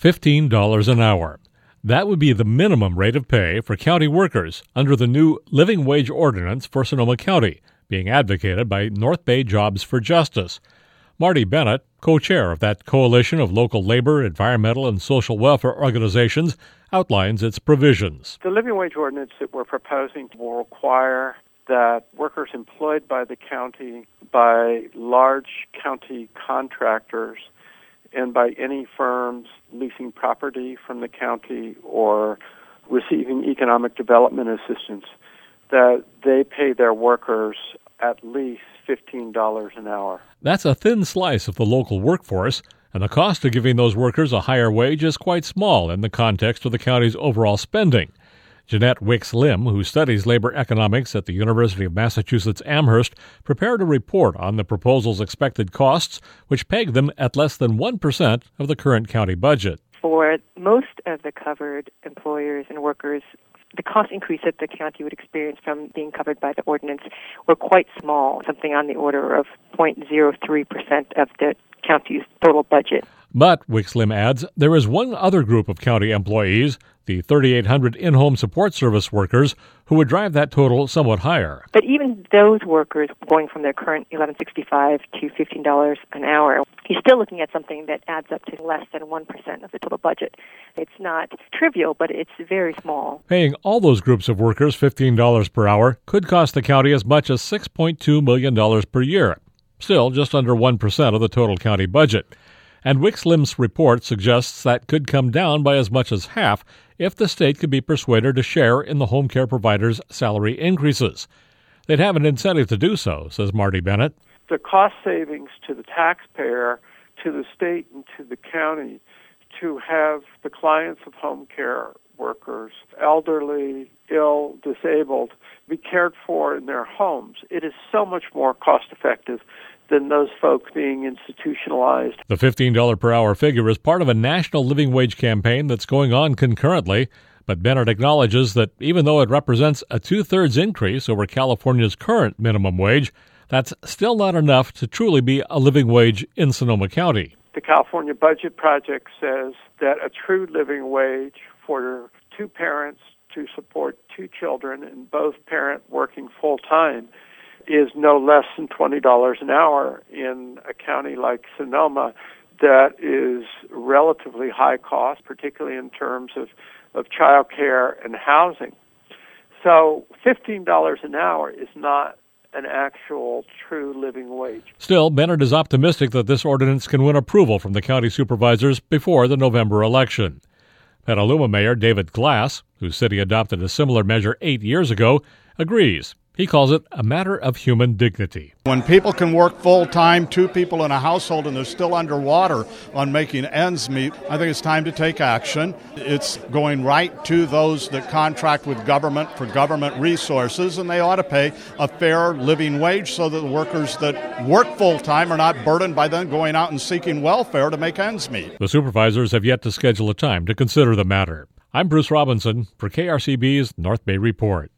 $15 an hour. That would be the minimum rate of pay for county workers under the new living wage ordinance for Sonoma County, being advocated by North Bay Jobs for Justice. Marty Bennett, co-chair of that coalition of local labor, environmental, and social welfare organizations, outlines its provisions. The living wage ordinance that we're proposing will require that workers employed by the county, by large county contractors, and by any firms leasing property from the county or receiving economic development assistance, that they pay their workers at least $15 an hour. That's a thin slice of the local workforce, and the cost of giving those workers a higher wage is quite small in the context of the county's overall spending. Jeanette Wicks-Lim, who studies labor economics at the University of Massachusetts Amherst, prepared a report on the proposal's expected costs, which peg them at less than 1% of the current county budget. For most of the covered employers and workers, the cost increase that the county would experience from being covered by the ordinance were quite small, something on the order of 0.03% of the county's total budget. But, Wicks-Lim adds, there is one other group of county employees, the 3,800 in-home support service workers, who would drive that total somewhat higher. But even those workers going from their current $11.65 to $15 an hour, you're still looking at something that adds up to less than 1% of the total budget. It's not trivial, but it's very small. Paying all those groups of workers $15 per hour could cost the county as much as $6.2 million per year, still just under 1% of the total county budget. And Wicks-Lim's report suggests that could come down by as much as half if the state could be persuaded to share in the home care providers' salary increases. They'd have an incentive to do so, says Marty Bennett. The cost savings to the taxpayer, to the state, and to the county to have the clients of home care workers, elderly, ill, disabled, be cared for in their homes. It is so much more cost-effective than those folks being institutionalized. The $15 per hour figure is part of a national living wage campaign that's going on concurrently, but Bennett acknowledges that even though it represents a two-thirds increase over California's current minimum wage, that's still not enough to truly be a living wage in Sonoma County. The California Budget Project says that a true living wage for two parents to support two children and both parent working full-time is no less than $20 an hour in a county like Sonoma that is relatively high cost, particularly in terms of child care and housing. So $15 an hour is not an actual true living wage. Still, Bennett is optimistic that this ordinance can win approval from the county supervisors before the November election. Petaluma Mayor David Glass, whose city adopted a similar measure 8 years ago, agrees. He calls it a matter of human dignity. When people can work full-time, two people in a household, and they're still underwater on making ends meet, I think it's time to take action. It's going right to those that contract with government for government resources, and they ought to pay a fair living wage so that the workers that work full-time are not burdened by then going out and seeking welfare to make ends meet. The supervisors have yet to schedule a time to consider the matter. I'm Bruce Robinson for KRCB's North Bay Report.